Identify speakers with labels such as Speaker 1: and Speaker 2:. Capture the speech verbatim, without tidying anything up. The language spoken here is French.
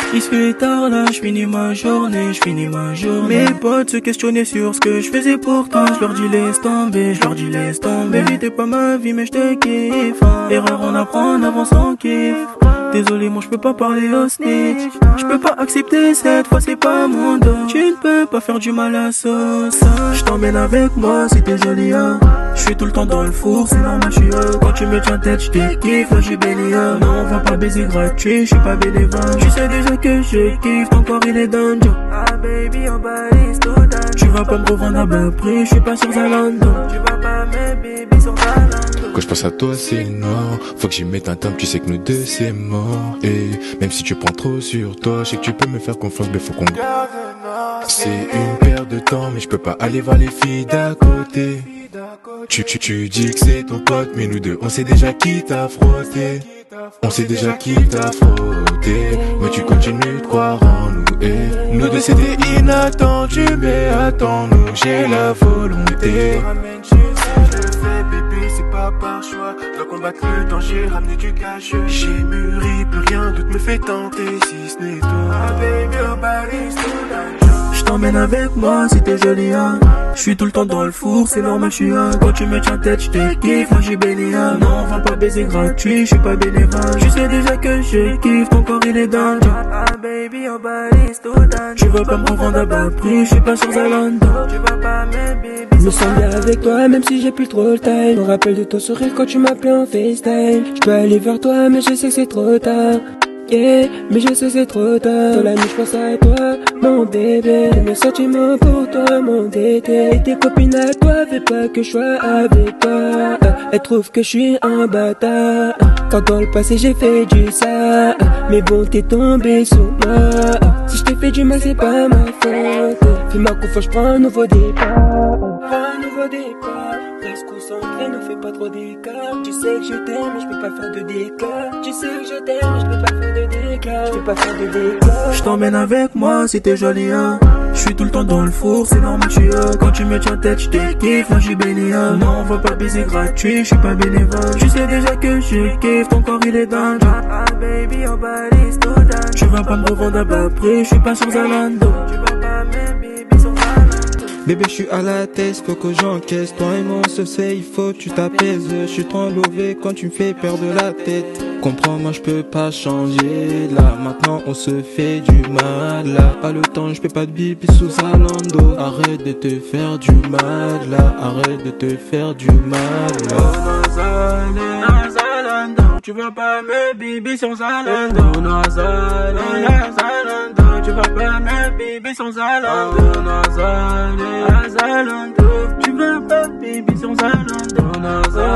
Speaker 1: Il se fait tard là, je finis ma journée, je finis ma journée. Mes potes se questionnaient sur ce que je faisais pourtant. Je leur dis laisse tomber, je leur dis laisse tomber. Baby t'es pas ma vie mais je te kiffe. Erreur on apprend, on avance en kiff. Désolé moi je peux pas parler au snitch. Je peux pas accepter cette fois c'est pas mon dos. Tu ne peux pas faire du mal à sauce. Je t'emmène avec moi si t'es jolie hein. Je suis tout le temps dans le four, c'est normal je suis heureux. Quand tu me tiens tête je te kiffe, là je suis béni hein. Non on va pas baiser gratuit, je suis pas bénévole. Tu sais déjà que je kiffe, ton corps il est danger. Ah baby your body's too dangerous. Tu vas pas me revendre à bas prix, je suis pas sur Zalando. Tu vas pas me baby sur Zalando.
Speaker 2: Quand je pense à toi c'est noir, faut que j'y mette un terme, tu sais que nous deux c'est mort. Et même si tu prends trop sur toi, je sais que tu peux me faire confiance, mais faut qu'on garde. C'est une perte de temps, mais je peux pas aller voir les filles d'à côté. Tu, tu, tu dis que c'est ton pote, mais nous deux on sait déjà qui t'a frotté. On sait déjà qui t'a frotté, mais tu continues de croire en nous. Et nous deux c'était inattendu, mais attends-nous, j'ai la volonté.
Speaker 3: C'est pas par choix, dois combattre le danger, ramener du cash. J'ai mûri, plus rien d'autre me fait tenter si ce n'est toi. Ah baby, your body's too dangerous.
Speaker 1: Je t'emmène avec moi si t'es jolie hein. Je suis tout le temps dans le four, c'est normal je suis un. Quand tu me tiens tête je te kiffe, moi j'ai béni hein. Non on va pas baiser gratuit, je suis pas bénévole. Tu sais déjà que je kiffe, ton corps il est danger.
Speaker 3: Ah baby, your body's too dangerous.
Speaker 1: Tu vas pas me revendre à bas prix, je suis pas sur Zalando.
Speaker 3: Tu vas pas me baby.
Speaker 4: Me sens bien avec toi même si j'ai plus trop le time. Je me rappelle de ton sourire quand tu m'appelais en FaceTime. Je peux aller vers toi mais je sais que c'est trop tard. Yeah, mais je sais c'est trop tard. Dans la nuit je pense à toi, mon bébé. Mes sentiments pour toi, mon tété. Et tes copines à toi, fais pas que je sois avec toi. Elles trouvent que je suis un bâtard. Quand dans le passé j'ai fait du ça, mais bon t'es tombé sur moi. Si je t'ai fait du mal c'est pas ma faute. Fais ma confiance, je prends un nouveau départ. Un nouveau départ. Reste concentré, ne fais pas trop d'écart. Tu sais que je t'aime, mais je peux pas faire de d'écart. Tu sais que je t'aime, mais je peux pas faire de d'écart. Je peux pas faire de d'écart.
Speaker 1: Je t'emmène avec moi si t'es jolie hein. Je suis tout le temps dans le four, c'est normal je suis heureux. Quand tu me tiens tête je te kiffe, moi je suis béni hein. Non on va pas baiser gratuit, je suis pas bénévole. Tu sais déjà que je kiffe, ton corps il est danger.
Speaker 3: Ah baby, your body's too dangerous.
Speaker 1: Tu vas pas me revendre à bas prix, je suis pas sur Zalando.
Speaker 3: Tu vas pas me baby sur Zalando.
Speaker 5: Bébé je suis à la tête, faut que j'encaisse. Toi et moi on se sait, il faut que tu t'apaises. Je suis trop lové quand tu me fais perdre la tête. Comprends-moi je peux pas changer. Là maintenant on se fait du mal. Là pas le temps, je peux pas de bibi sous Zalando. Arrête de te faire du mal là. Arrête de te faire du mal là.
Speaker 1: Tu vas pas me bibi sans Zalando. Zalando, tu vas pas me bibi sans Zalando. Zalando, tu vas pas bibi sans Zalando.